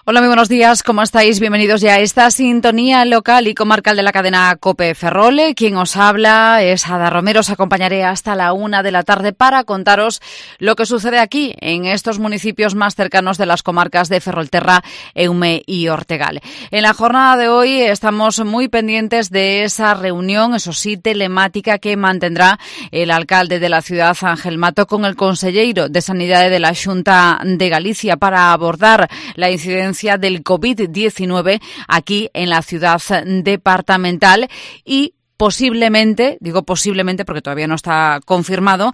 Hola, muy buenos días, ¿cómo estáis? Bienvenidos ya a esta sintonía local y comarcal de la cadena COPE Ferrol. Quien os habla es Ada Romero. Os acompañaré hasta la 1 de la tarde para contaros lo que sucede aquí, en estos municipios más cercanos de las comarcas de Ferrolterra, Eume y Ortegal. En la jornada de hoy estamos muy pendientes de esa reunión, eso sí, telemática que mantendrá el alcalde de la ciudad, Ángel Mato, con el conselleiro de Sanidade de la Xunta de Galicia para abordar la incidencia del COVID-19 aquí en la ciudad departamental y posiblemente, digo posiblemente porque todavía no está confirmado,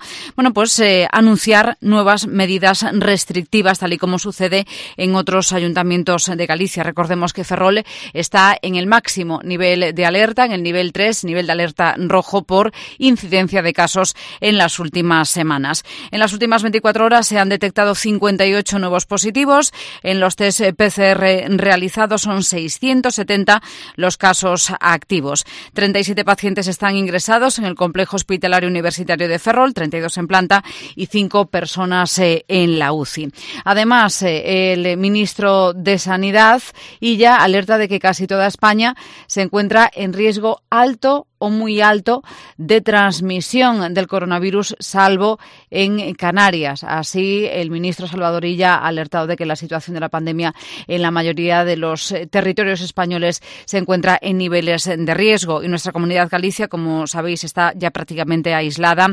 anunciar nuevas medidas restrictivas, tal y como sucede en otros ayuntamientos de Galicia. Recordemos que Ferrol está en el máximo nivel de alerta, en el nivel 3, nivel de alerta rojo por incidencia de casos en las últimas semanas. En las últimas 24 horas se han detectado 58 nuevos positivos. En los test PCR realizados son 670 los casos activos. 37 pacientes están ingresados en el complejo hospitalario universitario de Ferrol, 32 en planta y 5 personas en la UCI. Además, el ministro de Sanidad ya alerta de que casi toda España se encuentra en riesgo alto o muy alto de transmisión del coronavirus, salvo en Canarias. Así, el ministro Salvador Illa ha alertado de que la situación de la pandemia en la mayoría de los territorios españoles se encuentra en niveles de riesgo. Y nuestra comunidad Galicia, como sabéis, está ya prácticamente aislada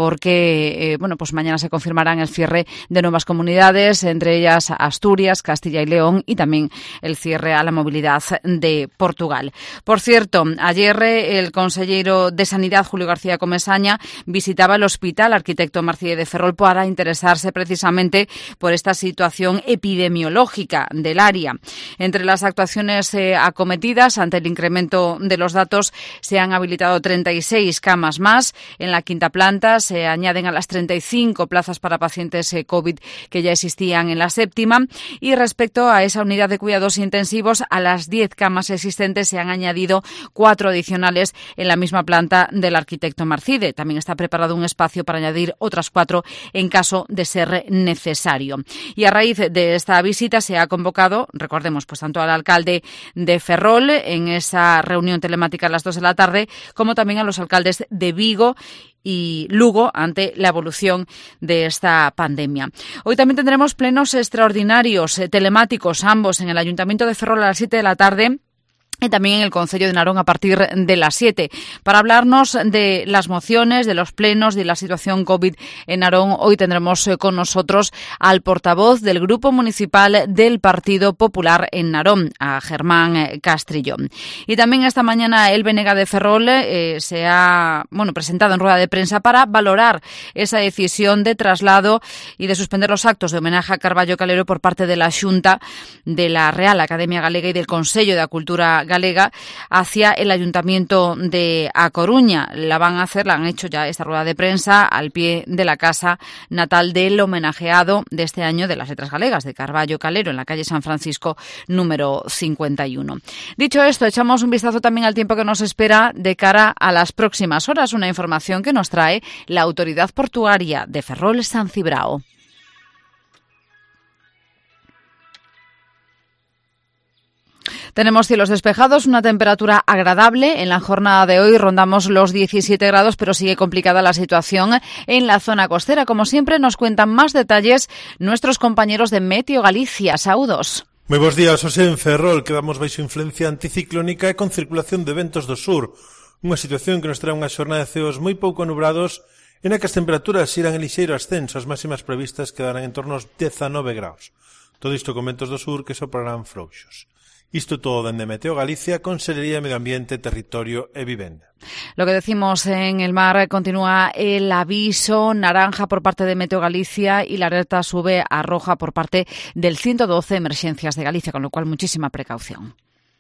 porque mañana se confirmarán el cierre de nuevas comunidades, entre ellas Asturias, Castilla y León, y también el cierre a la movilidad de Portugal. Por cierto, ayer el consellero de Sanidad, Julio García Comesaña, visitaba el Hospital Arquitecto Marcille de Ferrol para interesarse precisamente por esta situación epidemiológica del área. Entre las actuaciones acometidas ante el incremento de los datos se han habilitado 36 camas más. En la quinta planta se añaden a las 35 plazas para pacientes COVID que ya existían en la séptima. Y respecto a esa unidad de cuidados intensivos, a las 10 camas existentes se han añadido 4 adicionales en la misma planta del Arquitecto Marcille. También está preparado un espacio para añadir otras 4 en caso de ser necesario. Y a raíz de esta visita se ha convocado, recordemos, tanto al alcalde de Ferrol en esa reunión telemática a las 2 de la tarde, como también a los alcaldes de Vigo y Lugo ante la evolución de esta pandemia. Hoy también tendremos plenos extraordinarios telemáticos, ambos en el Ayuntamiento de Ferrol a las 7 de la tarde. Y también en el Concello de Narón a partir de las 7. Para hablarnos de las mociones, de los plenos, de la situación COVID en Narón, hoy tendremos con nosotros al portavoz del Grupo Municipal del Partido Popular en Narón, a Germán Castrillón. Y también esta mañana el BNG de Ferrol se ha presentado en rueda de prensa para valorar esa decisión de traslado y de suspender los actos de homenaje a Carballo Calero por parte de la Xunta de la Real Academia Galega y del Consello de Cultura Galega hacia el Ayuntamiento de A Coruña. La han hecho ya esta rueda de prensa al pie de la casa natal del homenajeado de este año de las letras galegas, de Carballo Calero, en la calle San Francisco número 51. Dicho esto, echamos un vistazo también al tiempo que nos espera de cara a las próximas horas, una información que nos trae la Autoridad Portuaria de Ferrol San Cibrao. Tenemos cielos despejados, una temperatura agradable. En la jornada de hoy rondamos los 17 grados, pero sigue complicada la situación en la zona costera. Como siempre, nos cuentan más detalles nuestros compañeros de Meteo Galicia. Saúdos. Moi bons días, hoxe en Ferrol quedamos baixo influencia anticiclónica e con circulación de ventos do sur. Unha situación que nos trae unha xornada de ceos moi pouco nubrados e na que as temperaturas irán en lixeiro ascenso. As máximas previstas quedarán en torno aos 19 graus. Todo isto con ventos do sur que soprarán frouxos. Isto todo dende Meteo Galicia, Consellería de Medio Ambiente, Territorio e Vivenda. Lo que decimos en el mar, continúa el aviso naranja por parte de Meteo Galicia y la alerta sube a roja por parte del 112 Emergencias de Galicia, con lo cual muchísima precaución.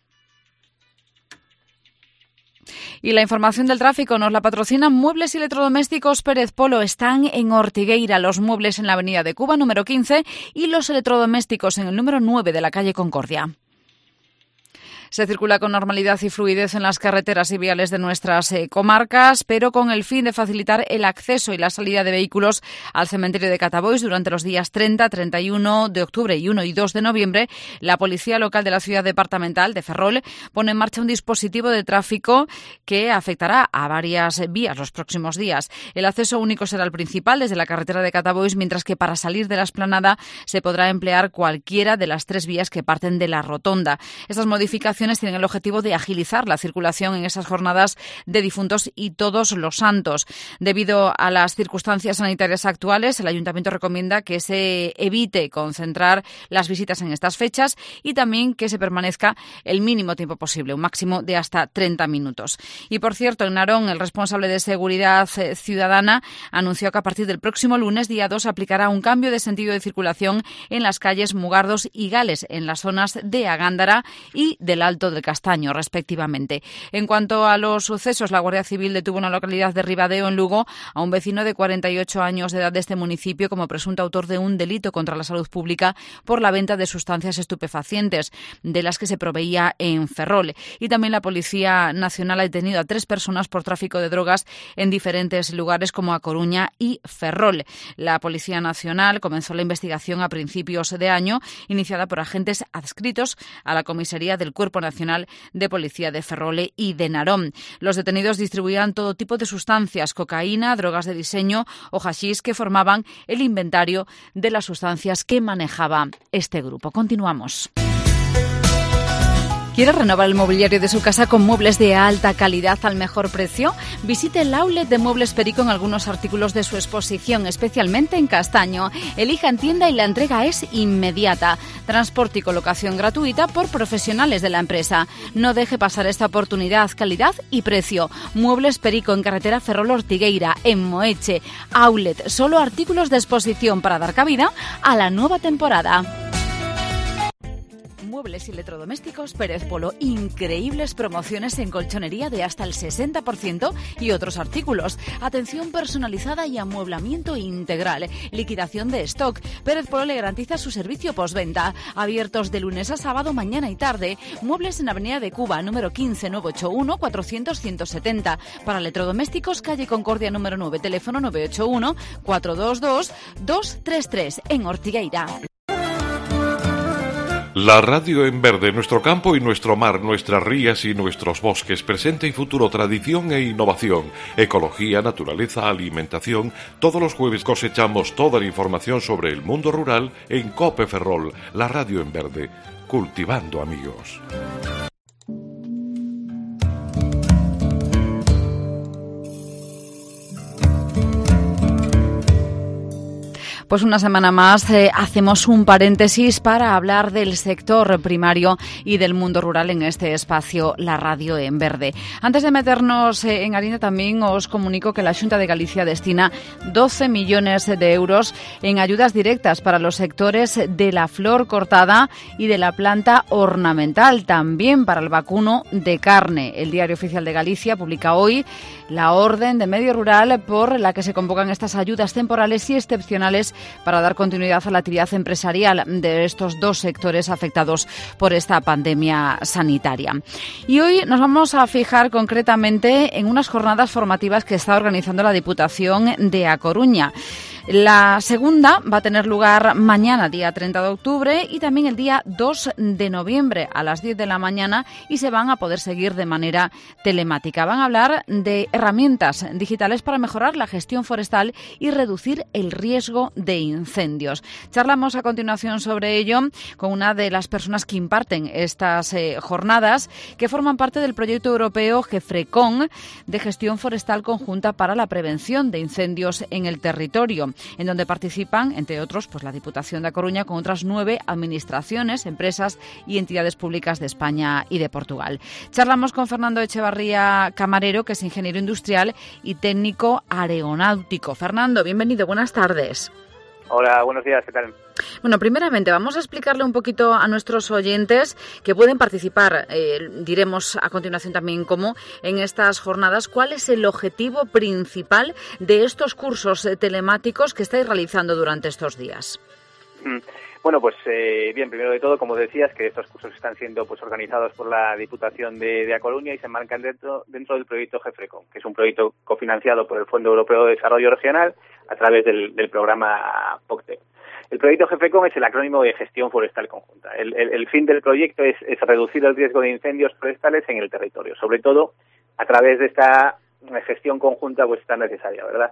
Y la información del tráfico nos la patrocinan Muebles y Electrodomésticos Pérez Polo. Están en Ortigueira, los muebles en la avenida de Cuba, número 15, y los electrodomésticos en el número 9 de la calle Concordia. Se circula con normalidad y fluidez en las carreteras y viales de nuestras comarcas, pero con el fin de facilitar el acceso y la salida de vehículos al cementerio de Catabois durante los días 30, 31 de octubre y 1 y 2 de noviembre, la Policía Local de la Ciudad Departamental de Ferrol pone en marcha un dispositivo de tráfico que afectará a varias vías los próximos días. El acceso único será el principal desde la carretera de Catabois, mientras que para salir de la explanada se podrá emplear cualquiera de las 3 vías que parten de la rotonda. Estas modificaciones tienen el objetivo de agilizar la circulación en esas jornadas de difuntos y Todos los Santos. Debido a las circunstancias sanitarias actuales, el Ayuntamiento recomienda que se evite concentrar las visitas en estas fechas y también que se permanezca el mínimo tiempo posible, un máximo de hasta 30 minutos. Y por cierto, en Narón, el responsable de Seguridad Ciudadana anunció que a partir del próximo lunes, día 2, aplicará un cambio de sentido de circulación en las calles Mugardos y Gales, en las zonas de Agándara y del Alto del Castaño, respectivamente. En cuanto a los sucesos, la Guardia Civil detuvo en la localidad de Ribadeo, en Lugo, a un vecino de 48 años de edad de este municipio como presunto autor de un delito contra la salud pública por la venta de sustancias estupefacientes, de las que se proveía en Ferrol. Y también la Policía Nacional ha detenido a 3 personas por tráfico de drogas en diferentes lugares como A Coruña y Ferrol. La Policía Nacional comenzó la investigación a principios de año, iniciada por agentes adscritos a la comisaría del Cuerpo Nacional de Policía de Ferrol y de Narón. Los detenidos distribuían todo tipo de sustancias, cocaína, drogas de diseño o hachís, que formaban el inventario de las sustancias que manejaba este grupo. Continuamos. ¿Quiere renovar el mobiliario de su casa con muebles de alta calidad al mejor precio? Visite el outlet de Muebles Perico en algunos artículos de su exposición, especialmente en castaño. Elija en tienda y la entrega es inmediata. Transporte y colocación gratuita por profesionales de la empresa. No deje pasar esta oportunidad, calidad y precio. Muebles Perico en carretera Ferrol-Ortigueira, en Moeche. Outlet, solo artículos de exposición para dar cabida a la nueva temporada. Muebles y electrodomésticos Pérez Polo. Increíbles promociones en colchonería de hasta el 60% y otros artículos. Atención personalizada y amueblamiento integral. Liquidación de stock. Pérez Polo le garantiza su servicio postventa. Abiertos de lunes a sábado, mañana y tarde. Muebles en Avenida de Cuba, número 15, 981 400 170. Para electrodomésticos, calle Concordia número 9, teléfono 981 422 233 en Ortigueira. La radio en verde, nuestro campo y nuestro mar, nuestras rías y nuestros bosques, presente y futuro, tradición e innovación, ecología, naturaleza, alimentación. Todos los jueves cosechamos toda la información sobre el mundo rural en COPE Ferrol, la radio en verde, cultivando amigos. Pues una semana más hacemos un paréntesis para hablar del sector primario y del mundo rural en este espacio, la radio en verde. Antes de meternos en harina, también os comunico que la Xunta de Galicia destina 12 millones de euros en ayudas directas para los sectores de la flor cortada y de la planta ornamental, también para el vacuno de carne. El Diario Oficial de Galicia publica hoy la orden de medio rural por la que se convocan estas ayudas temporales y excepcionales para dar continuidad a la actividad empresarial de estos 2 sectores afectados por esta pandemia sanitaria. Y hoy nos vamos a fijar concretamente en unas jornadas formativas que está organizando la Diputación de A Coruña. La segunda va a tener lugar mañana, día 30 de octubre, y también el día 2 de noviembre a las 10 de la mañana, y se van a poder seguir de manera telemática. Van a hablar de herramientas digitales para mejorar la gestión forestal y reducir el riesgo de incendios. Charlamos a continuación sobre ello con una de las personas que imparten estas jornadas, que forman parte del proyecto europeo GEFRECON de gestión forestal conjunta para la prevención de incendios en el territorio, en donde participan, entre otros, pues la Diputación de A Coruña con otras 9 administraciones, empresas y entidades públicas de España y de Portugal. Charlamos con Fernando Echevarría Camarero, que es ingeniero industrial y técnico aeronáutico. Fernando, bienvenido, buenas tardes. Hola, buenos días, ¿qué tal? Bueno, primeramente vamos a explicarle un poquito a nuestros oyentes que pueden participar, diremos a continuación también cómo, en estas jornadas, cuál es el objetivo principal de estos cursos telemáticos que estáis realizando durante estos días. Bueno, pues bien, primero de todo, como decías, que estos cursos están siendo pues organizados por la Diputación de A Coruña y se enmarcan dentro del proyecto GEFRECON, que es un proyecto cofinanciado por el Fondo Europeo de Desarrollo Regional a través del programa POCTE. El proyecto GEFRECON es el acrónimo de Gestión Forestal Conjunta. El fin del proyecto es reducir el riesgo de incendios forestales en el territorio, sobre todo a través de esta gestión conjunta pues tan necesaria, ¿verdad?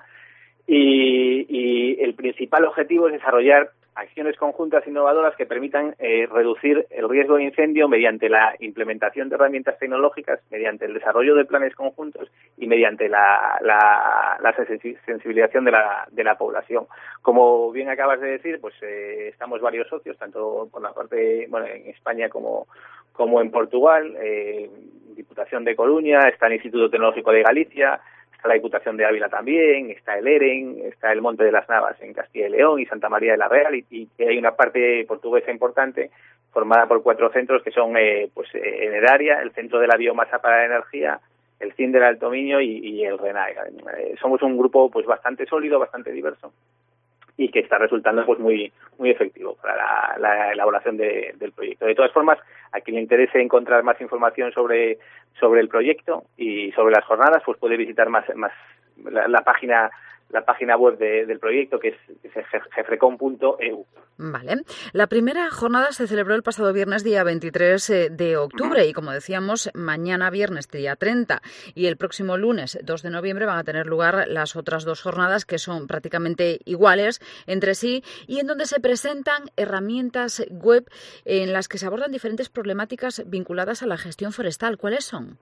Y el principal objetivo es desarrollar acciones conjuntas innovadoras que permitan reducir el riesgo de incendio mediante la implementación de herramientas tecnológicas, mediante el desarrollo de planes conjuntos y mediante la sensibilización de la población. Como bien acabas de decir, pues estamos varios socios, tanto por la parte, bueno, en España como en Portugal, Diputación de Coruña, está el Instituto Tecnológico de Galicia, está la Diputación de Ávila también, está el EREN, está el Monte de las Navas en Castilla y León y Santa María de la Real, y hay una parte portuguesa importante formada por 4 centros que son Enerárea, el Centro de la Biomasa para la Energía, el CIN del Alto Miño y el RENAE. Somos un grupo pues bastante sólido, bastante diverso y que está resultando pues muy efectivo para la elaboración del proyecto. De todas formas, a quien le interese encontrar más información sobre el proyecto y sobre las jornadas, pues puede visitar más la página web del proyecto, que es gefrecon.eu. Vale. La primera jornada se celebró el pasado viernes, día 23 de octubre, y como decíamos, mañana viernes, día 30, y el próximo lunes, 2 de noviembre, van a tener lugar las otras 2 jornadas, que son prácticamente iguales entre sí, y en donde se presentan herramientas web en las que se abordan diferentes problemáticas vinculadas a la gestión forestal. ¿Cuáles son?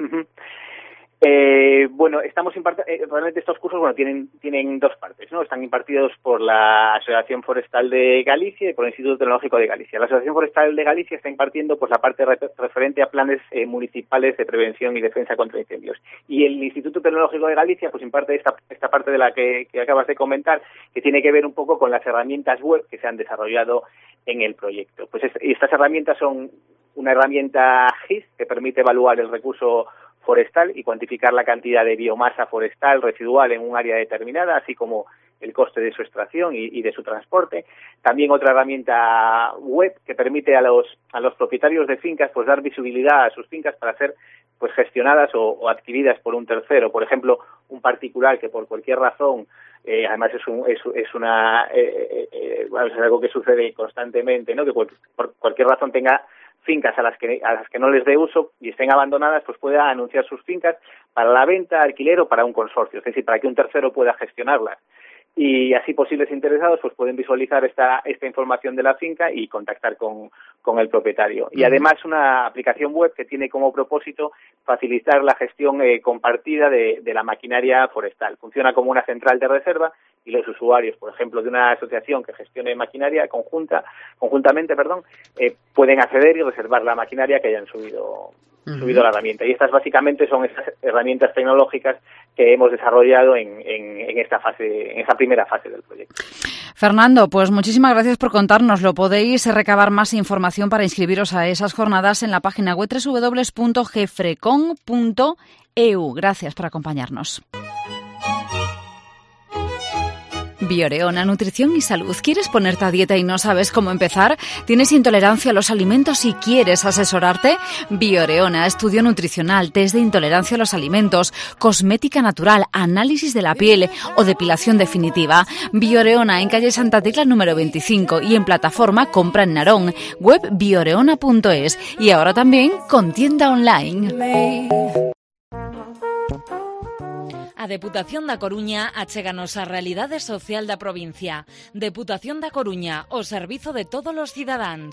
Bueno, realmente estos cursos tienen 2 partes, ¿no? Están impartidos por la Asociación Forestal de Galicia y por el Instituto Tecnológico de Galicia. La Asociación Forestal de Galicia está impartiendo pues la parte referente a planes municipales de prevención y defensa contra incendios. Y el Instituto Tecnológico de Galicia pues imparte esta parte de la que acabas de comentar, que tiene que ver un poco con las herramientas web que se han desarrollado en el proyecto. Pues estas herramientas son una herramienta GIS que permite evaluar el recurso forestal y cuantificar la cantidad de biomasa forestal residual en un área determinada, así como el coste de su extracción y de su transporte. También otra herramienta web que permite a los propietarios de fincas pues dar visibilidad a sus fincas para ser pues gestionadas o adquiridas por un tercero. Por ejemplo, un particular que por cualquier razón, además es algo que sucede constantemente, ¿no? Que por cualquier razón tenga fincas a las que no les dé uso y estén abandonadas, pues pueda anunciar sus fincas para la venta, alquiler o para un consorcio, es decir, para que un tercero pueda gestionarlas. Y así posibles interesados pues pueden visualizar esta información de la finca y contactar con el propietario. Y además una aplicación web que tiene como propósito facilitar la gestión compartida de la maquinaria forestal. Funciona como una central de reserva y los usuarios, por ejemplo, de una asociación que gestione maquinaria conjuntamente, pueden acceder y reservar la maquinaria que hayan subido la herramienta. Y estas básicamente son esas herramientas tecnológicas que hemos desarrollado en esta primera fase del proyecto. Fernando, pues muchísimas gracias por contárnoslo. Podéis recabar más información para inscribiros a esas jornadas en la página web www.gefrecon.eu. Gracias por acompañarnos. Bioreona, nutrición y salud. ¿Quieres ponerte a dieta y no sabes cómo empezar? ¿Tienes intolerancia a los alimentos y quieres asesorarte? Bioreona, estudio nutricional, test de intolerancia a los alimentos, cosmética natural, análisis de la piel o depilación definitiva. Bioreona, en calle Santa Tecla número 25 y en plataforma Compra en Narón, web bioreona.es y ahora también con tienda online. A Deputación da Coruña achéganos a realidade social da provincia. Deputación da Coruña, o servizo de todos os cidadáns.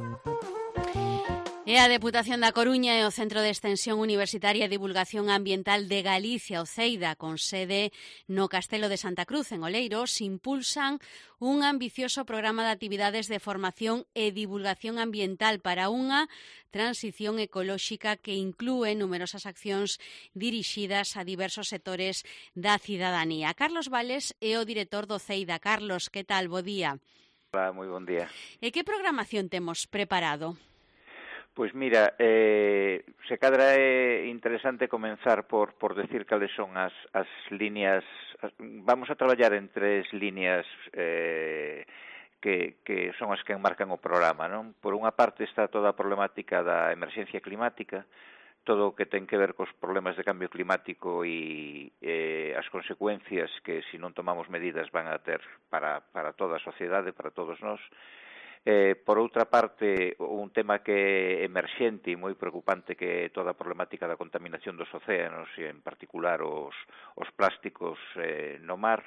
E a Deputación da Coruña e o Centro de Extensión Universitaria e Divulgación Ambiental de Galicia, o CEIDA, con sede no Castelo de Santa Cruz, en Oleiros, impulsan un ambicioso programa de actividades de formación e divulgación ambiental para unha transición ecolóxica que inclúe numerosas accións dirixidas a diversos sectores da cidadanía. Carlos Vales é o director do CEIDA. Carlos, que tal? Bo día. Hola, moi bon día. E que programación temos preparado? Pois mira, se cadra é interesante comenzar por decir cales son as líneas. Vamos a traballar en 3 líneas que son as que enmarcan o programa, non? Por unha parte está toda a problemática da emerxencia climática, todo o que ten que ver cos problemas de cambio climático e as consecuencias que, se non tomamos medidas, van a ter para toda a sociedade, para todos nós. Por outra parte, un tema que é emerxente e moi preocupante, que é toda a problemática da contaminación dos océanos, e en particular os plásticos no mar.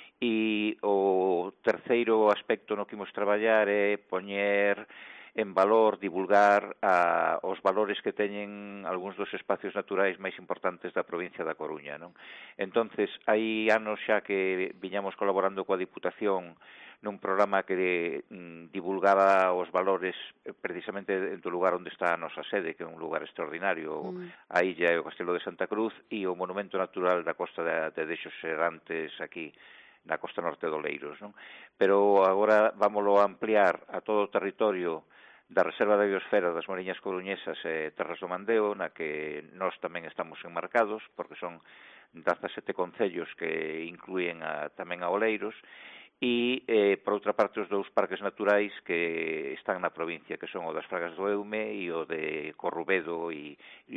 E o terceiro aspecto no que imos traballar é poñer en valor, divulgar os valores que teñen algúns dos espacios naturais máis importantes da provincia da Coruña, non? Entonces, hai anos xa que viñamos colaborando coa Diputación nun programa que divulgaba os valores precisamente do lugar onde está a nosa sede, que é un lugar extraordinario, a illa e o Castelo de Santa Cruz, e o monumento natural da costa de Dexos Serantes, aquí na costa norte do Oleiros, non? Pero agora vámoslo ampliar a todo o territorio da Reserva da Biosfera das Moriñas Coruñesas e Terras do Mandeo, na que nós tamén estamos enmarcados, porque son 17 concellos que inclúen tamén a Oleiros, e, por outra parte, os dous parques naturais que están na provincia, que son o das Fragas do Eume e o de Corrubedo, e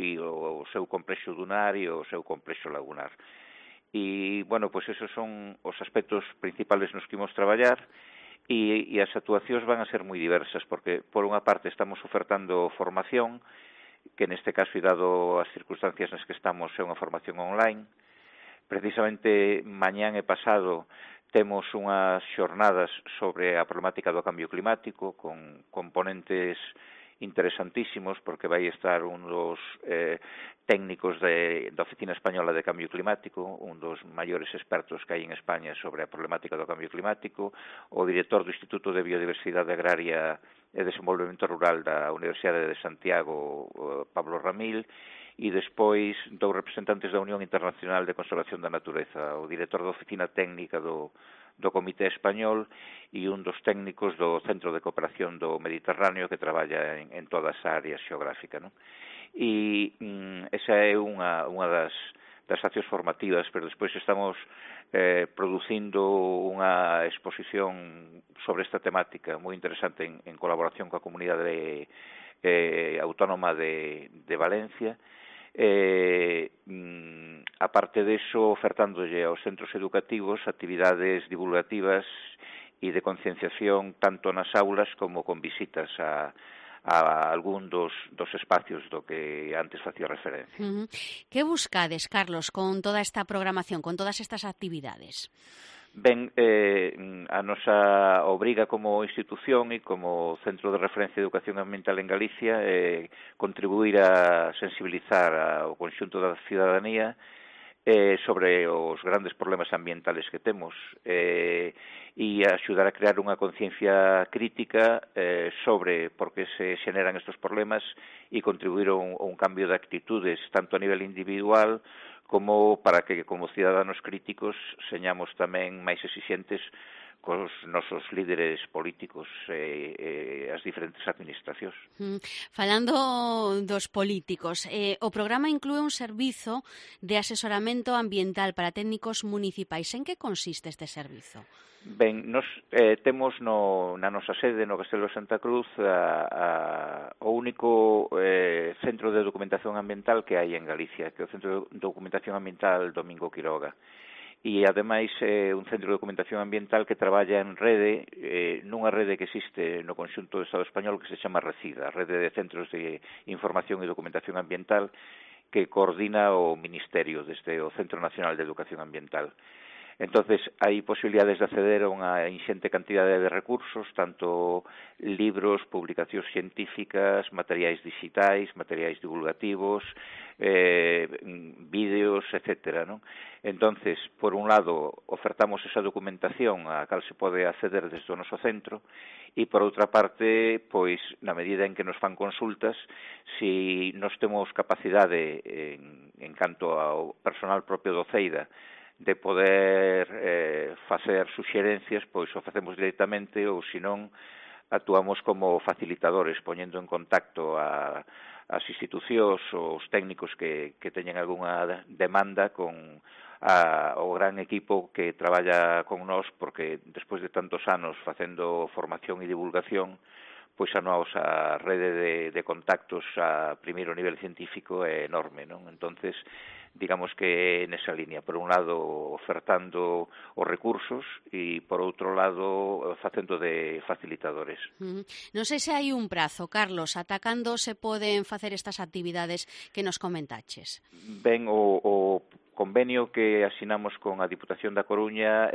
o seu complexo dunar e o seu complexo lagunar. E, bueno, pois esos son os aspectos principales nos que imos traballar, e as actuacións van a ser moi diversas, porque, por unha parte, estamos ofertando formación, que neste caso, e dado as circunstancias nas que estamos, é unha formación online. Precisamente, mañán e pasado, temos unhas xornadas sobre a problemática do cambio climático, con componentes interesantísimos, porque vai estar un dos técnicos da Oficina Española de Cambio Climático, un dos maiores expertos que hai en España sobre a problemática do cambio climático, o director do Instituto de Biodiversidade Agraria e Desenvolvemento Rural da Universidade de Santiago, Pablo Ramil, e despois dous representantes da Unión Internacional de Conservación da Natureza, o director da Oficina Técnica do Comité Español e un dos técnicos do Centro de Cooperación do Mediterráneo, que traballa en toda esa área xeográfica, non? E esa é unha das accións formativas, pero despois estamos producindo unha exposición sobre esta temática moi interesante en colaboración coa comunidade autónoma de Valencia. Aparte deso, ofertándolle aos centros educativos actividades divulgativas e de concienciación tanto nas aulas como con visitas a algún dos espacios do que antes facía referencia. Que buscades, Carlos, con toda esta programación, con todas estas actividades? Ben, a nosa obriga como institución e como Centro de Referencia de Educación Ambiental en Galicia é contribuir a sensibilizar ao conxunto da cidadanía sobre os grandes problemas ambientales que temos e axudar a crear unha conciencia crítica sobre por que se xeneran estes problemas e contribuir a un cambio de actitudes tanto a nivel individual como para que, como ciudadanos críticos, señamos tamén máis exixentes cos nosos líderes políticos e as diferentes administracións. Falando dos políticos, o programa inclúe un servizo de asesoramento ambiental para técnicos municipais. En que consiste este servizo? Ben, nos temos na nosa sede, no Castelo de Santa Cruz, o único centro de documentación ambiental que hai en Galicia, que é o Centro de Documentación Ambiental Domingo Quiroga. E, ademais, é un centro de documentación ambiental que traballa en rede, nunha rede que existe no conxunto do Estado español que se chama RECIDA, Rede de Centros de Información e Documentación Ambiental, que coordina o Ministerio desde o Centro Nacional de Educación Ambiental. Entonces, hai posibilidades de acceder a unha inxente cantidade de recursos, tanto libros, publicacións científicas, materiais digitais, materiais divulgativos, vídeos, etcétera, non? Entonces, por un lado, ofertamos esa documentación a cal se pode acceder desde o noso centro, e por outra parte, pois, na medida en que nos fan consultas, se nos temos capacidade en canto ao personal propio do CEIDA de poder facer suxerencias, pois o facemos directamente, ou senón actuamos como facilitadores, poñendo en contacto as institucións, os técnicos que teñen algunha demanda con ao gran equipo que traballa con nós, porque despois de tantos anos facendo formación e divulgación, pois a nosa rede de contactos a primeiro nivel científico é enorme, non? Entonces, digamos que nesa línea, por un lado ofertando os recursos e por outro lado facendo de facilitadores. Non sei se hai un prazo, Carlos, ata cando se poden facer estas actividades que nos comentaches? Ben, o convenio que asinamos con a Diputación da Coruña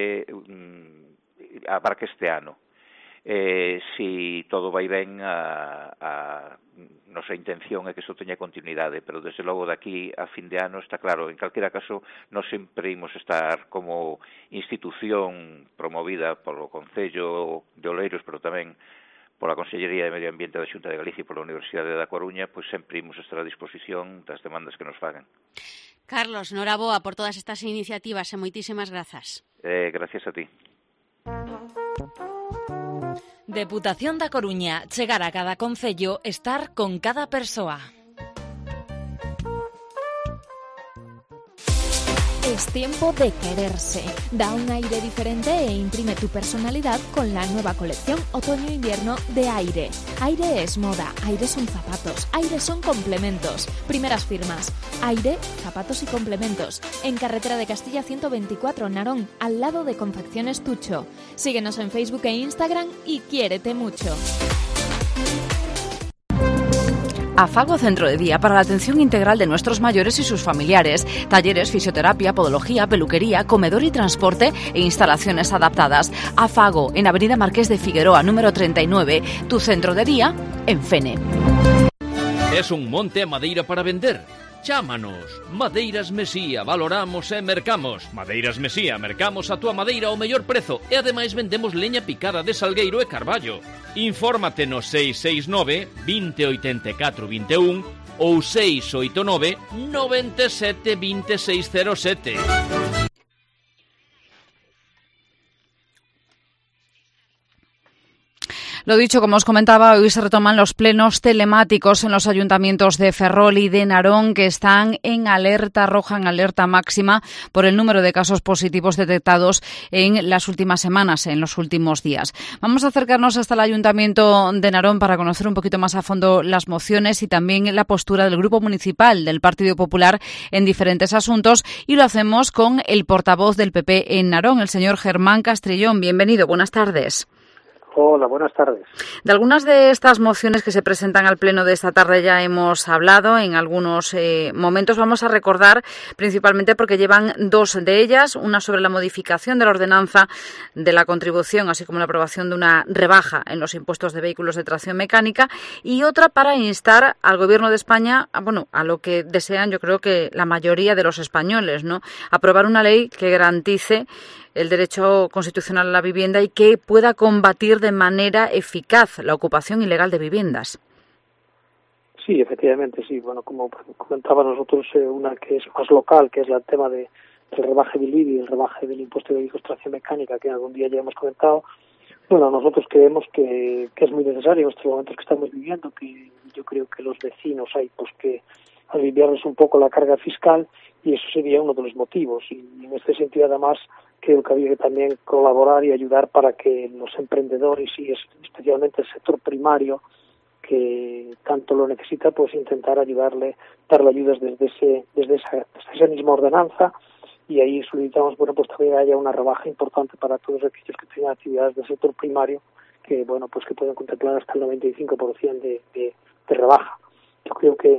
abarca este ano. Si todo vai ben, a nosa intención é que isto teña continuidade, pero desde logo daqui a fin de ano está claro, en calquera caso nós sempre imos estar como institución promovida polo Concello de Oleiros, pero tamén pola Consellería de Medio Ambiente da Xunta de Galicia e pola Universidade da Coruña, pois sempre imos estar a disposición das demandas que nos fagan. Carlos, noraboa por todas estas iniciativas e moitísimas grazas. Gracias a ti. Deputación da Coruña, chegar a cada concello, estar con cada persoa. Es tiempo de quererse. Da un aire diferente e imprime tu personalidad con la nueva colección Otoño-Invierno de Aire. Aire es moda, Aire son zapatos, Aire son complementos. Primeras firmas. Aire, zapatos y complementos. En carretera de Castilla 124, Narón, al lado de Confecciones Tucho. Síguenos en Facebook e Instagram y quiérete mucho. AFAGO Centro de Día para la atención integral de nuestros mayores y sus familiares. Talleres, fisioterapia, podología, peluquería, comedor y transporte e instalaciones adaptadas. AFAGO, en Avenida Marqués de Figueroa, número 39. Tu centro de día en Fene. Es un monte a madeira para vender? Chámanos. Madeiras Mesía, valoramos e mercamos. Madeiras Mesía, mercamos a túa madeira ao mellor prezo e ademais vendemos leña picada de salgueiro e carballo. Infórmate no 669 2084 21 ou 689 97 2607. Lo dicho, como os comentaba, hoy se retoman los plenos telemáticos en los ayuntamientos de Ferrol y de Narón, que están en alerta roja, en alerta máxima, por el número de casos positivos detectados en las últimas semanas, en los últimos días. Vamos a acercarnos hasta el ayuntamiento de Narón para conocer un poquito más a fondo las mociones y también la postura del Grupo Municipal del Partido Popular en diferentes asuntos, y lo hacemos con el portavoz del PP en Narón, el señor Germán Castrillón. Bienvenido, buenas tardes. Hola, buenas tardes. De algunas de estas mociones que se presentan al Pleno de esta tarde ya hemos hablado en algunos momentos. Vamos a recordar principalmente porque llevan dos de ellas, una sobre la modificación de la ordenanza de la contribución, así como la aprobación de una rebaja en los impuestos de vehículos de tracción mecánica, y otra para instar al Gobierno de España, a lo que desean yo creo que la mayoría de los españoles, ¿no? Aprobar una ley que garantice el derecho constitucional a la vivienda y que pueda combatir de manera eficaz la ocupación ilegal de viviendas. Sí, efectivamente, sí. Bueno, como comentaba nosotros, una que es más local, que es el tema del rebaje del IBI, el rebaje del impuesto de vehículos de tracción mecánica, que algún día ya hemos comentado. Bueno, nosotros creemos que es muy necesario en estos momentos que estamos viviendo, que yo creo que los vecinos hay pues que aliviarles un poco la carga fiscal, y eso sería uno de los motivos. Y en este sentido, además, creo que había que también colaborar y ayudar para que los emprendedores y especialmente el sector primario, que tanto lo necesita, pues intentar ayudarle, darle ayudas desde esa misma ordenanza. Y ahí solicitamos, pues también haya una rebaja importante para todos aquellos que tengan actividades del sector primario, que pues que pueden contemplar hasta el 95% de rebaja. Yo creo que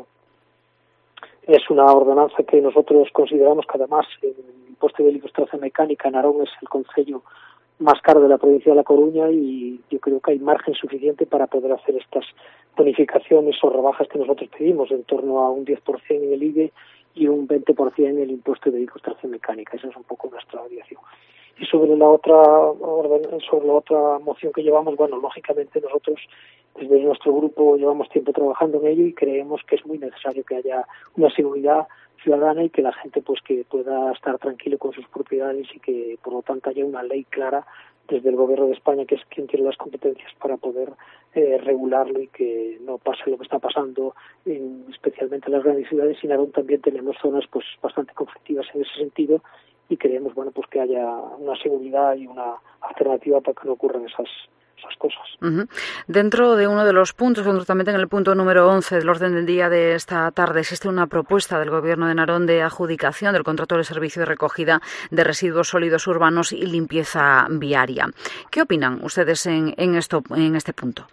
es una ordenanza que nosotros consideramos que además el impuesto de vehículos de tracción mecánica en Narón es el concello más caro de la provincia de La Coruña, y yo creo que hay margen suficiente para poder hacer estas bonificaciones o rebajas que nosotros pedimos, en torno a un 10% en el IBE y un 20% en el impuesto de vehículos de tracción mecánica. Esa es un poco nuestra variación. Y sobre la otra moción que llevamos, lógicamente nosotros desde nuestro grupo llevamos tiempo trabajando en ello y creemos que es muy necesario que haya una seguridad ciudadana y que la gente pues que pueda estar tranquilo con sus propiedades, y que por lo tanto haya una ley clara desde el Gobierno de España, que es quien tiene las competencias para poder regularlo y que no pase lo que está pasando especialmente en las grandes ciudades. Y en Narón también tenemos zonas pues bastante conflictivas en ese sentido y queremos pues que haya una seguridad y una alternativa para que no ocurran esas cosas. Dentro de uno de los puntos, concretamente en el punto número 11 del orden del día de esta tarde, existe una propuesta del Gobierno de Narón de adjudicación del contrato de servicio de recogida de residuos sólidos urbanos y limpieza viaria. ¿Qué opinan ustedes en este punto?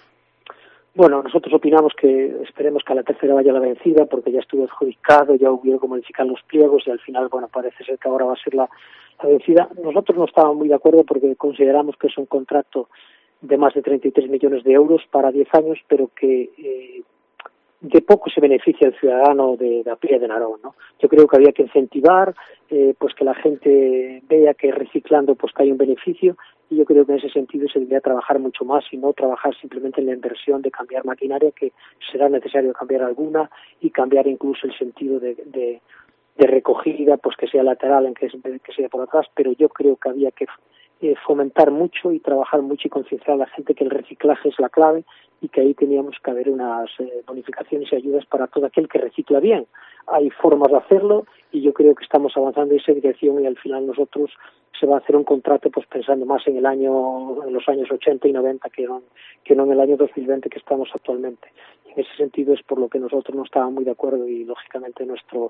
Bueno, nosotros opinamos que esperemos que a la tercera vaya la vencida, porque ya estuvo adjudicado, ya hubo que modificar los pliegos y al final, parece ser que ahora va a ser la vencida. Nosotros no estábamos muy de acuerdo porque consideramos que es un contrato de más de 33 millones de euros para 10 años, pero que de poco se beneficia el ciudadano de a pie de Narón, ¿no? Yo creo que había que incentivar, pues que la gente vea que reciclando pues que hay un beneficio, y yo creo que en ese sentido se debería trabajar mucho más y no trabajar simplemente en la inversión de cambiar maquinaria, que será necesario cambiar alguna y cambiar incluso el sentido de recogida, pues que sea lateral en que sea por atrás, pero yo creo que había que fomentar mucho y trabajar mucho y concienciar a la gente que el reciclaje es la clave y que ahí teníamos que haber unas bonificaciones y ayudas para todo aquel que recicla bien. Hay formas de hacerlo y yo creo que estamos avanzando en esa dirección y al final nosotros se va a hacer un contrato pues pensando más en los años 80 y 90 que no en el año 2020 que estamos actualmente. Y en ese sentido es por lo que nosotros no estábamos muy de acuerdo y lógicamente nuestro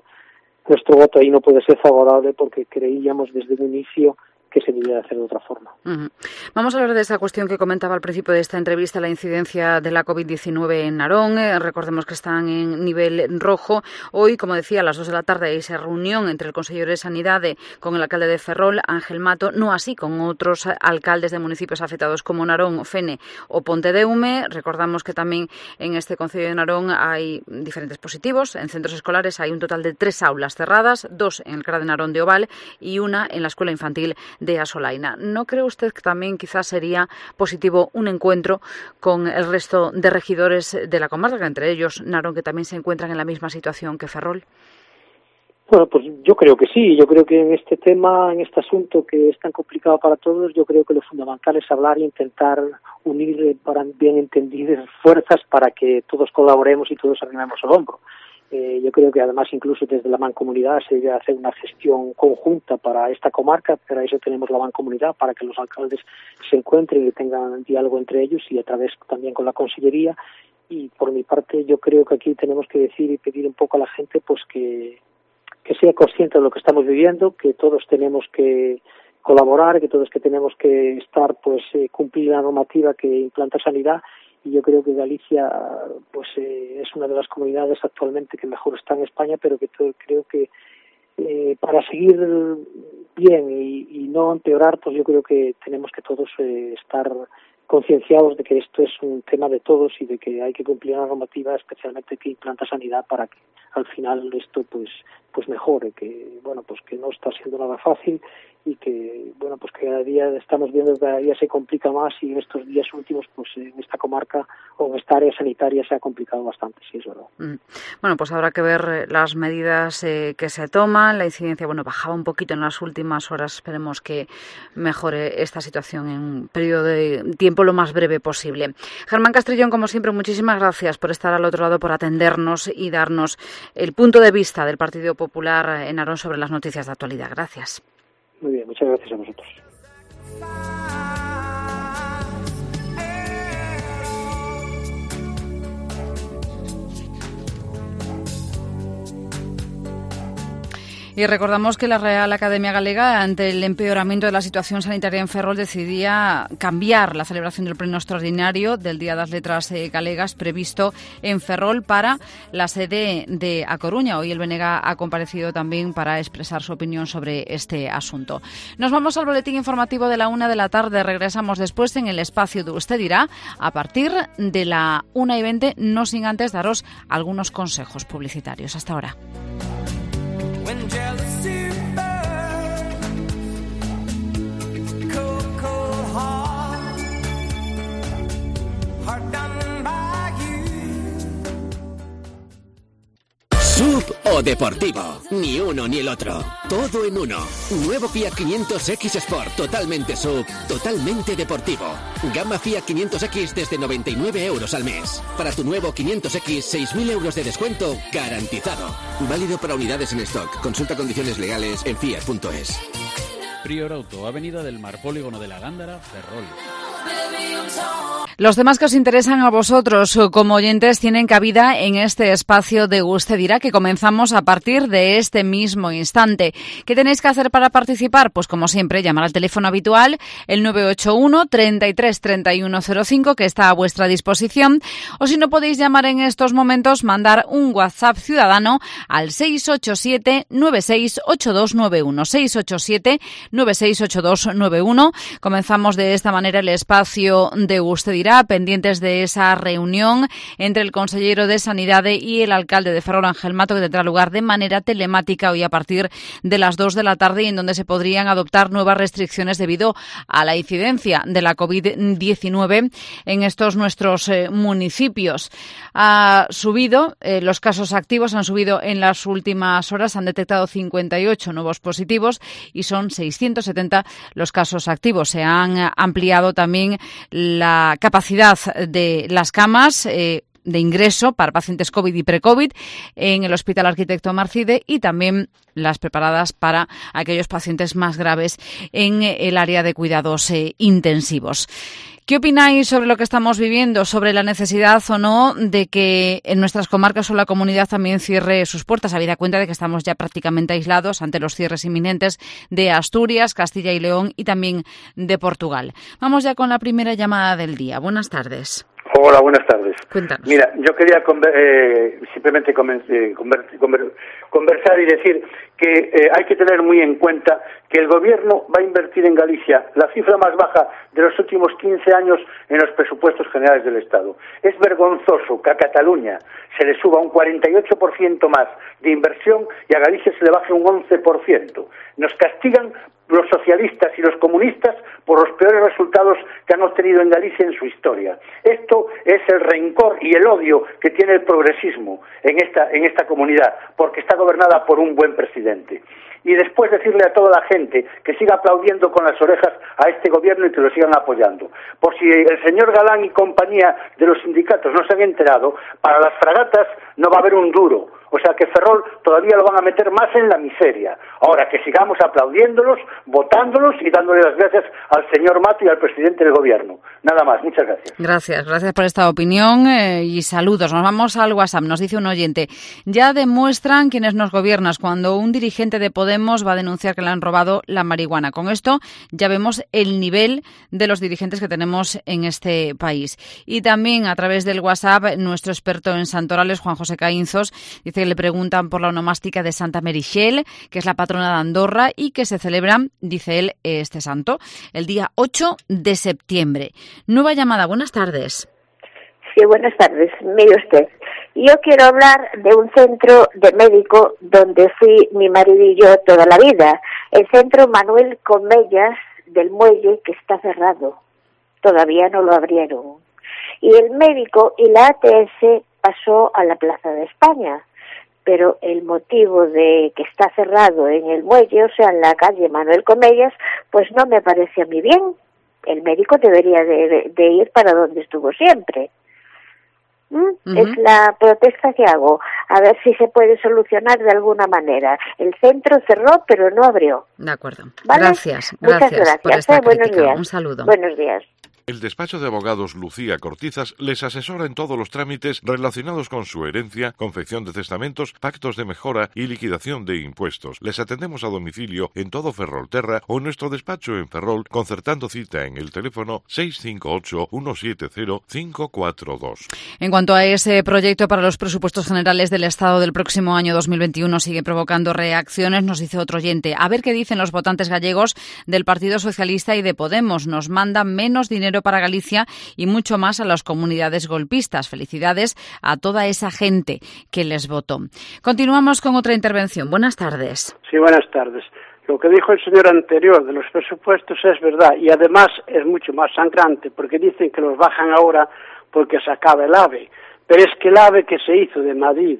voto ahí no puede ser favorable porque creíamos desde un inicio que se debería hacer de otra forma. Vamos a hablar de esa cuestión que comentaba al principio de esta entrevista, la incidencia de la COVID-19 en Narón. Recordemos que están en nivel rojo. Hoy, como decía, a las 2 de la tarde hay esa reunión entre el consejero de Sanidade con el alcalde de Ferrol, Ángel Mato, no así con otros alcaldes de municipios afectados como Narón, Fene o Pontedeume. Recordamos que también en este concello de Narón hay diferentes positivos. En centros escolares hay un total de 3 aulas cerradas, 2 en el CRA de Narón de Oval y 1 en la escuela infantil de Asolaina. ¿No cree usted que también quizás sería positivo un encuentro con el resto de regidores de la comarca, entre ellos Narón, que también se encuentran en la misma situación que Ferrol? Bueno, pues yo creo que sí. Yo creo que en este tema, en este asunto que es tan complicado para todos, yo creo que lo fundamental es hablar e intentar unir para bien entendidas fuerzas para que todos colaboremos y todos arrimemos el hombro. Yo creo que además incluso desde la Mancomunidad se debe hacer una gestión conjunta para esta comarca, para eso tenemos la Mancomunidad, para que los alcaldes se encuentren y tengan diálogo entre ellos y a través también con la Consellería. Y por mi parte yo creo que aquí tenemos que decir y pedir un poco a la gente pues que sea consciente de lo que estamos viviendo, que todos tenemos que colaborar, que todos que tenemos que estar cumplir la normativa que implanta Sanidad. Y yo creo que Galicia es una de las comunidades actualmente que mejor está en España, pero que creo que para seguir bien y no empeorar, pues yo creo que tenemos que todos estar concienciados de que esto es un tema de todos y de que hay que cumplir una normativa, especialmente que implanta Sanidad, para que al final esto pues mejore, que que no está siendo nada fácil y que que cada día estamos viendo que cada día se complica más y en estos días últimos en esta comarca o en esta área sanitaria se ha complicado bastante, sí, es verdad. Bueno, pues habrá que ver las medidas que se toman. La incidencia, bajaba un poquito en las últimas horas. Esperemos que mejore esta situación en un periodo de tiempo lo más breve posible. Germán Castrillón, como siempre, muchísimas gracias por estar al otro lado, por atendernos y darnos el punto de vista del Partido Popular en Narón sobre las noticias de actualidad. Gracias. Muy bien, muchas gracias a vosotros. Y recordamos que la Real Academia Galega, ante el empeoramiento de la situación sanitaria en Ferrol, decidía cambiar la celebración del pleno extraordinario del Día das Letras Galegas previsto en Ferrol para la sede de A Coruña. Hoy el BNG ha comparecido también para expresar su opinión sobre este asunto. Nos vamos al boletín informativo de la 1 de la tarde. Regresamos después en el espacio de Usted Dirá a partir de la 1:20, no sin antes daros algunos consejos publicitarios. Hasta ahora. When jealousy burns, cold, cold heart done by you. ¿Sub o deportivo? Ni uno ni el otro. Todo en uno. Nuevo Fiat 500X Sport. Totalmente sub, totalmente deportivo. Gama Fiat 500X desde 99 euros al mes. Para tu nuevo 500X, 6.000 euros de descuento garantizado. Válido para unidades en stock. Consulta condiciones legales en fiat.es. Prior Auto, Avenida del Mar, Polígono de la Gándara, Ferrol. Los temas que os interesan a vosotros como oyentes tienen cabida en este espacio de Usted Dirá, que comenzamos a partir de este mismo instante. ¿Qué tenéis que hacer para participar? Pues como siempre, llamar al teléfono habitual, el 981 33 3105, que está a vuestra disposición, o si no podéis llamar en estos momentos, mandar un WhatsApp ciudadano al 687 968291, 687 968291. Comenzamos de esta manera el espacio de Usted Dirá, pendientes de esa reunión entre el consellero de Sanidad y el alcalde de Ferrol, Ángel Mato, que tendrá lugar de manera telemática hoy a partir de las 2 de la tarde, y en donde se podrían adoptar nuevas restricciones debido a la incidencia de la COVID-19 en estos nuestros municipios. Ha subido, los casos activos han subido en las últimas horas, han detectado 58 nuevos positivos y son 670 los casos activos. Se han ampliado también la capacidad de las camas de ingreso para pacientes COVID y pre-COVID en el Hospital Arquitecto Marcide, y también las preparadas para aquellos pacientes más graves en el área de cuidados intensivos. ¿Qué opináis sobre lo que estamos viviendo, sobre la necesidad o no de que en nuestras comarcas o la comunidad también cierre sus puertas, habida cuenta de que estamos ya prácticamente aislados ante los cierres inminentes de Asturias, Castilla y León y también de Portugal? Vamos ya con la primera llamada del día. Buenas tardes. Hola, buenas tardes. Cuéntanos. Mira, yo quería simplemente conversar y decir que hay que tener muy en cuenta que el Gobierno va a invertir en Galicia la cifra más baja de los últimos 15 años en los presupuestos generales del Estado. Es vergonzoso que a Cataluña se le suba un 48% más de inversión y a Galicia se le baje un 11%. Nos castigan los socialistas y los comunistas por los peores resultados que han obtenido en Galicia en su historia. Esto es el rencor y el odio que tiene el progresismo en esta comunidad, porque está gobernada por un buen presidente. Y después decirle a toda la gente que siga aplaudiendo con las orejas a este gobierno y que lo sigan apoyando. Por si el señor Galán y compañía de los sindicatos no se han enterado, para las fragatas no va a haber un duro. O sea que Ferrol todavía lo van a meter más en la miseria. Ahora que sigamos aplaudiéndolos, votándolos y dándole las gracias al señor Mato y al presidente del gobierno. Nada más, muchas gracias. Gracias por esta opinión y saludos. Nos vamos al WhatsApp, nos dice un oyente. Ya demuestran quienes nos gobiernan cuando un dirigente de Podemos va a denunciar que le han robado la marihuana. Con esto ya vemos el nivel de los dirigentes que tenemos en este país. Y también a través del WhatsApp, nuestro experto en santorales, Juan José Caínzos, dice que le preguntan por la onomástica de Santa Meritxell, que es la patrona de Andorra y que se celebra, dice él, este santo, el día 8 de septiembre. Nueva llamada, buenas tardes. Sí, buenas tardes. Mire usted, yo quiero hablar de un centro de médico donde fui mi marido y yo toda la vida, el centro Manuel Comellas del Muelle, que está cerrado, todavía no lo abrieron. Y el médico y la ATS pasó a la Plaza de España, pero el motivo de que está cerrado en el Muelle, o sea, en la calle Manuel Comellas, pues no me parece a mí bien. El médico debería de ir para donde estuvo siempre. Es la protesta que hago, a ver si se puede solucionar de alguna manera. El centro cerró, pero no abrió. De acuerdo. ¿Vale? Gracias Muchas gracias por esta Buenos crítica. días. Un saludo. Buenos días. El despacho de abogados Lucía Cortizas les asesora en todos los trámites relacionados con su herencia, confección de testamentos, pactos de mejora y liquidación de impuestos. Les atendemos a domicilio en todo Ferrolterra o en nuestro despacho en Ferrol, concertando cita en el teléfono 658-170-542. En cuanto a ese proyecto para los presupuestos generales del Estado del próximo año 2021, sigue provocando reacciones, nos dice otro oyente. A ver qué dicen los votantes gallegos del Partido Socialista y de Podemos. Nos mandan menos dinero para Galicia y mucho más a las comunidades golpistas. Felicidades a toda esa gente que les votó. Continuamos con otra intervención. Buenas tardes. Sí, buenas tardes. Lo que dijo el señor anterior de los presupuestos es verdad y además es mucho más sangrante porque dicen que los bajan ahora porque se acaba el AVE. Pero es que el AVE que se hizo de Madrid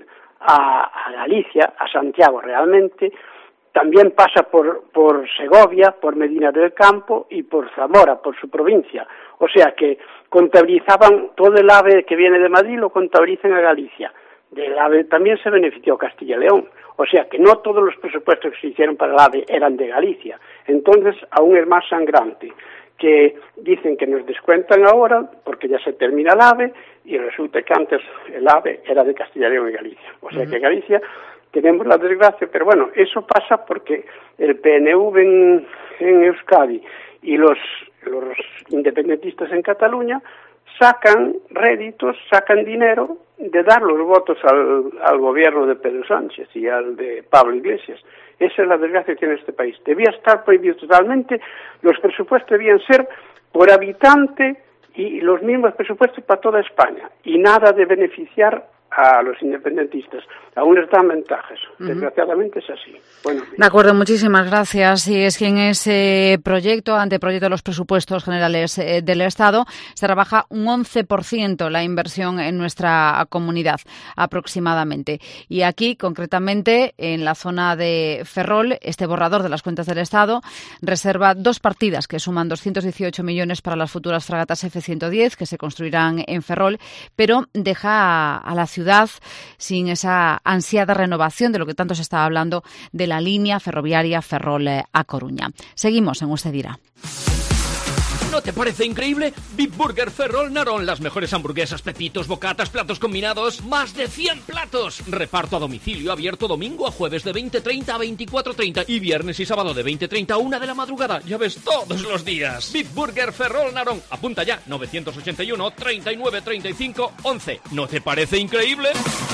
a Galicia, a Santiago realmente, también pasa por Segovia, por Medina del Campo y por Zamora, por su provincia. O sea que contabilizaban todo el AVE que viene de Madrid, lo contabilizan a Galicia. Del AVE también se benefició Castilla y León. O sea que no todos los presupuestos que se hicieron para el AVE eran de Galicia. Entonces aún es más sangrante que dicen que nos descuentan ahora porque ya se termina el AVE y resulta que antes el AVE era de Castilla y León y Galicia. O sea que Galicia tenemos la desgracia, pero bueno, eso pasa porque el PNV en Euskadi y los independentistas en Cataluña sacan réditos, sacan dinero de dar los votos al gobierno de Pedro Sánchez y al de Pablo Iglesias. Esa es la desgracia que tiene este país. Debía estar prohibido totalmente, los presupuestos debían ser por habitante y los mismos presupuestos para toda España y nada de beneficiar a los independentistas. Aún les dan ventajas. Desgraciadamente es así. Bueno, de acuerdo, muchísimas gracias. Y es que en ese anteproyecto de los presupuestos generales del Estado se rebaja un 11% la inversión en nuestra comunidad, aproximadamente. Y aquí, concretamente, en la zona de Ferrol, este borrador de las cuentas del Estado reserva 2 partidas que suman 218 millones para las futuras fragatas F-110 que se construirán en Ferrol, pero deja a la ciudad sin esa ansiada renovación de lo que tanto se estaba hablando de la línea ferroviaria Ferrol a Coruña. Seguimos en Usted dirá. ¿No te parece increíble? Big Burger Ferrol Narón, las mejores hamburguesas, pepitos, bocatas, platos combinados, más de 100 platos. Reparto a domicilio, abierto domingo a jueves de 20:30 a 24:30 y viernes y sábado de 20:30 a 1 de la madrugada. Ya ves, todos los días. Big Burger Ferrol Narón. Apunta ya, 981 39 35 11. ¿No te parece increíble?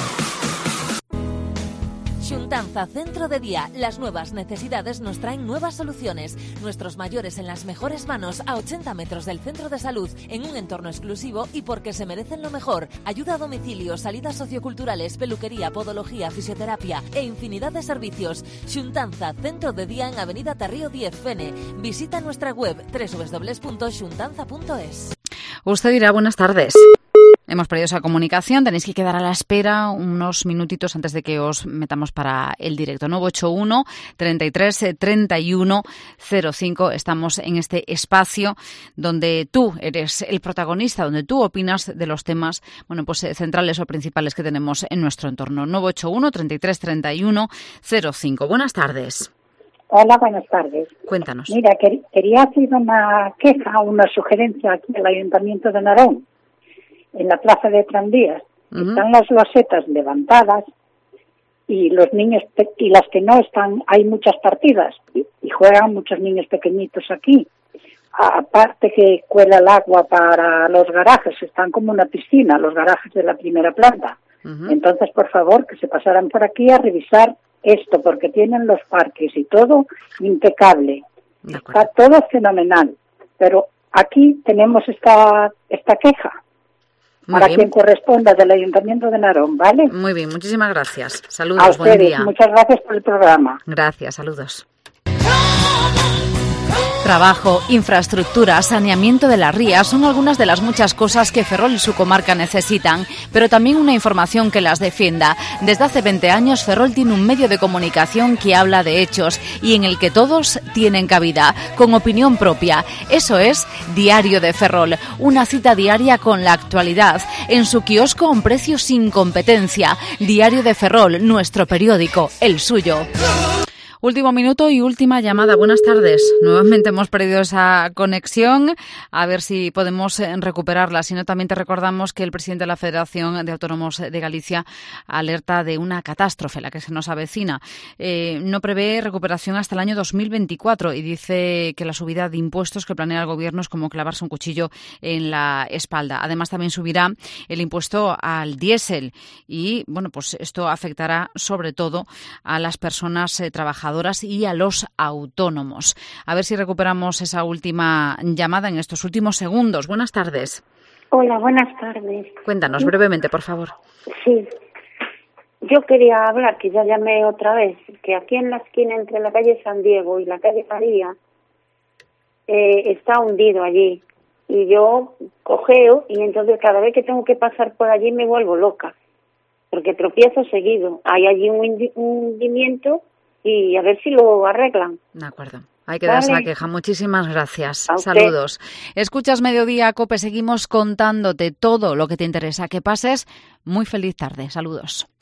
Xuntanza Centro de Día. Las nuevas necesidades nos traen nuevas soluciones. Nuestros mayores en las mejores manos, a 80 metros del centro de salud, en un entorno exclusivo y porque se merecen lo mejor. Ayuda a domicilio, salidas socioculturales, peluquería, podología, fisioterapia e infinidad de servicios. Xuntanza Centro de Día en Avenida Tarrío 10, Fene. Visita nuestra web www.xuntanza.es. Usted dirá, buenas tardes. Hemos perdido esa comunicación, tenéis que quedar a la espera unos minutitos antes de que os metamos para el directo. 981 33 31 05. Estamos en este espacio donde tú eres el protagonista, donde tú opinas de los temas, centrales o principales que tenemos en nuestro entorno. 981 33 31 05. Buenas tardes. Hola, buenas tardes. Cuéntanos. Mira, quería hacer una queja, una sugerencia aquí al Ayuntamiento de Narón. En la plaza de Trandías están las losetas levantadas y los niños y las que no están, hay muchas partidas y juegan muchos niños pequeñitos aquí. Aparte que cuela el agua para los garajes, están como una piscina, los garajes de la primera planta. Entonces, por favor, que se pasaran por aquí a revisar esto, porque tienen los parques y todo impecable. Está todo fenomenal, pero aquí tenemos esta queja. Para quien corresponda del Ayuntamiento de Narón, ¿vale? Muy bien, muchísimas gracias. Saludos, a ustedes, buen día. Muchas gracias por el programa. Gracias, saludos. Trabajo, infraestructura, saneamiento de las rías son algunas de las muchas cosas que Ferrol y su comarca necesitan, pero también una información que las defienda. Desde hace 20 años Ferrol tiene un medio de comunicación que habla de hechos y en el que todos tienen cabida, con opinión propia. Eso es Diario de Ferrol, una cita diaria con la actualidad, en su kiosco a un precio sin competencia. Diario de Ferrol, nuestro periódico, el suyo. Último minuto y última llamada. Buenas tardes. Nuevamente hemos perdido esa conexión. A ver si podemos recuperarla. Si no, también te recordamos que el presidente de la Federación de Autónomos de Galicia alerta de una catástrofe, la que se nos avecina. No prevé recuperación hasta el año 2024 y dice que la subida de impuestos que planea el Gobierno es como clavarse un cuchillo en la espalda. Además, también subirá el impuesto al diésel y, esto afectará sobre todo a las personas trabajadoras y a los autónomos. A ver si recuperamos esa última llamada en estos últimos segundos. Buenas tardes. Hola, buenas tardes. Cuéntanos brevemente, por favor. Sí. Yo quería hablar, que ya llamé otra vez, que aquí en la esquina entre la calle San Diego y la calle María está hundido allí. Y yo cojeo y entonces cada vez que tengo que pasar por allí me vuelvo loca. porque tropiezo seguido. Hay allí un hundimiento y a ver si lo arreglan. De acuerdo. Hay que darse la queja. Muchísimas gracias. A usted. Saludos. Escuchas Mediodía Cope. Seguimos contándote todo lo que te interesa. Que pases muy feliz tarde. Saludos.